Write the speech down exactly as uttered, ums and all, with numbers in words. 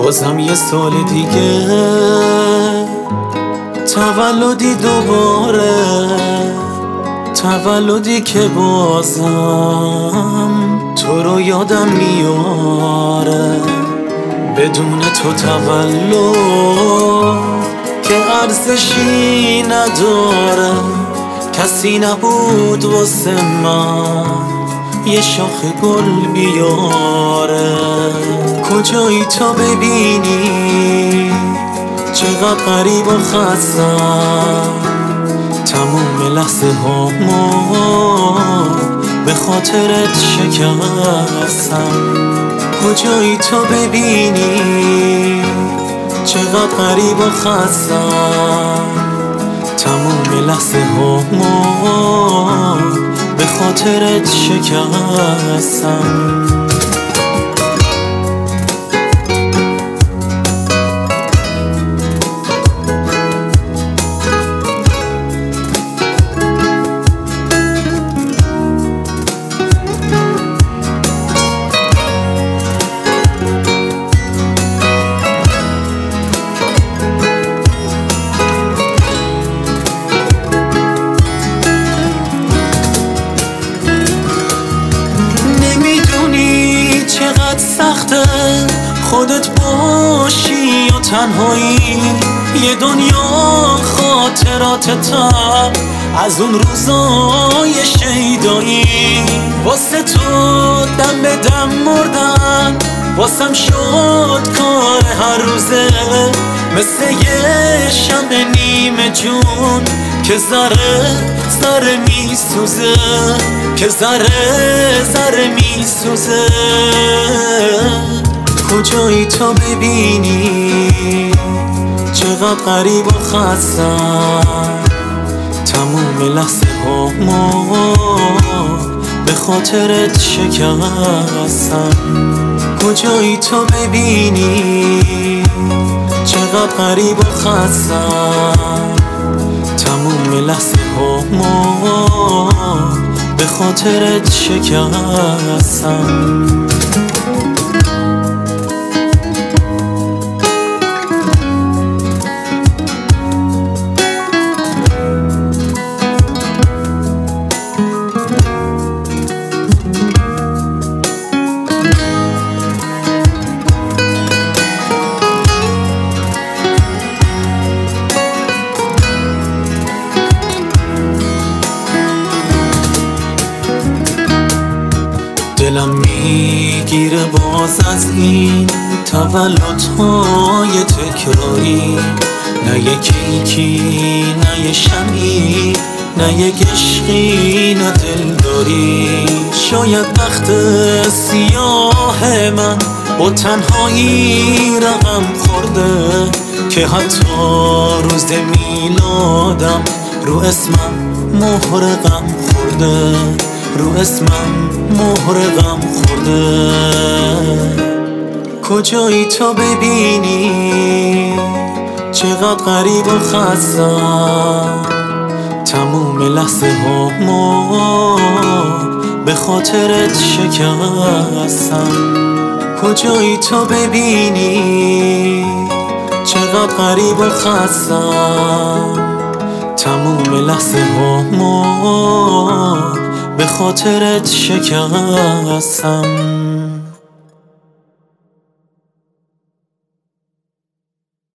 بازم یه سال دیگه تولدی دوباره، تولدی که بازم تو رو یادم میاره. بدون تو تولد که ارزشی نداره، کسی نبود واسه من یه شاخ گل بیاره. کجایی تا ببینی چقدر غریب و خستم، تموم لحظه ها ما به خاطرت شکستم. کجایی تا ببینی چقدر غریب و خستم، تموم لحظه ها ما به خاطرت شکستم. سخته خودت باشی و تنهایی، یه دنیا خاطراتتم از اون روزای شیدایی. واسه تو دم به دم مردن، واسم شد کار هر روزه، مثل یه شمع نیمه جون که ذره ذره میسوزه، که ذره ذره میسوزه. کجایی تا ببینی چقدر غریب و خستم، تموم لحظه ها ما به خاطرت شکستم. کجایی تا ببینی چقدر غریب و خستم، تموم لحظه ها ما به خاطرت شکستم. دلم میگیره باز از این تولدهای تکراری، نه یه کیکی نه یه شمی نه یه عشقی نه دلداری. شاید وقت سیاه من با تنهایی رقم خورده، که حتی روز میلادم رو اسمم مهر غم خورده، رو اسمم مهر غم خورده. کجایی تا ببینی چقدر غریب و خستم، تموم لحظه ها ما به خاطرت شکستم. کجایی تا ببینی چقدر غریب و خستم، تموم لحظه ها ما به خاطرت شکستم.